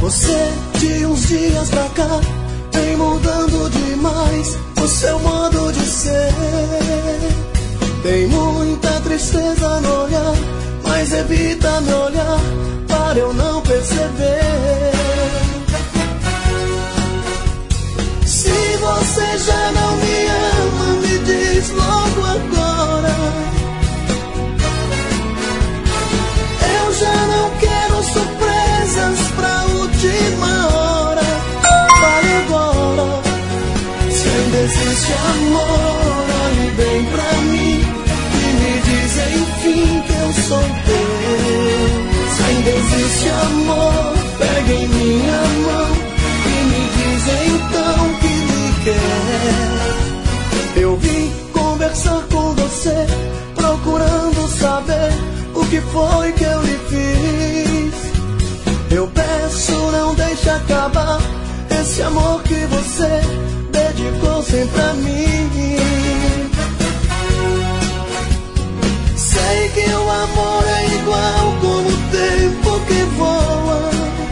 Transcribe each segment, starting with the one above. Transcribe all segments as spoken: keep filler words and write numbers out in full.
Você de uns dias pra cá vem mudando demais o seu modo de ser. Tem muita tristeza no olhar, mas evita me olhar para eu não perceber. Se você já não me ama, me diz logo agora. Eu já não quero surpresas pra última hora. Fale agora. Se ainda existe amor, olhe bem pra mim e me diz enfim que eu sou teu. Se ainda existe amor, pegue em minha mão e me diz então que me quer. Eu vim conversar com você, procurando saber o que foi que eu lhe fiz. Eu peço, não deixe acabar esse amor que você dedicou sempre a mim. Sei que o amor é igual como o tempo que voa.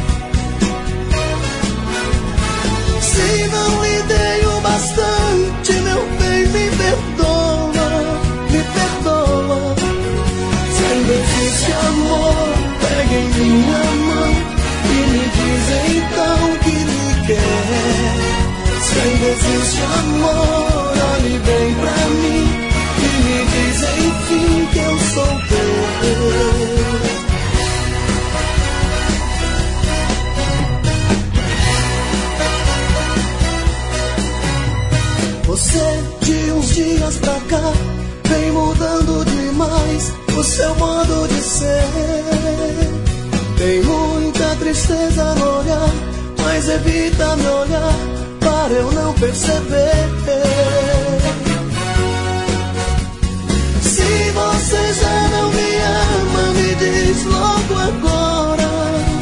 Se não lhe dei o bastante, meu bem, me perdoa, me perdoa. Se ainda existe amor, pegue em minha mão e me diz então que me quer. Se ainda existe amor, olhe bem pra mim e me diz enfim que eu sou teu. Você de uns dias pra cá vem mudando demais o seu modo de ser. Tem muita tristeza no olhar, mas evita me olhar para eu não perceber. Se você já não me ama, me diz logo agora.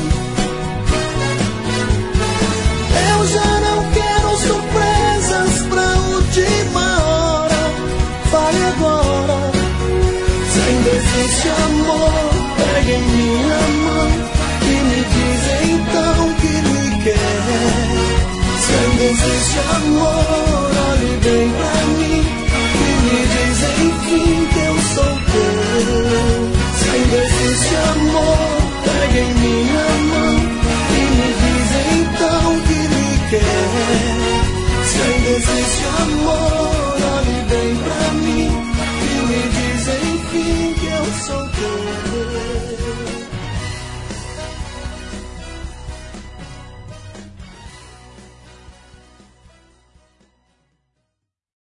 Eu já não quero surpresas pra última hora. Fale agora. Se ainda existe amor, pegue em minha mão e me diz então que me quer. Se ainda existe amor, olhe bem pra mim e me diz enfim que eu sou teu. Se ainda existe amor, pegue em minha mão e me diz então que me quer. Se ainda existe amor, olhe bem pra mim e me diz enfim que eu sou teu.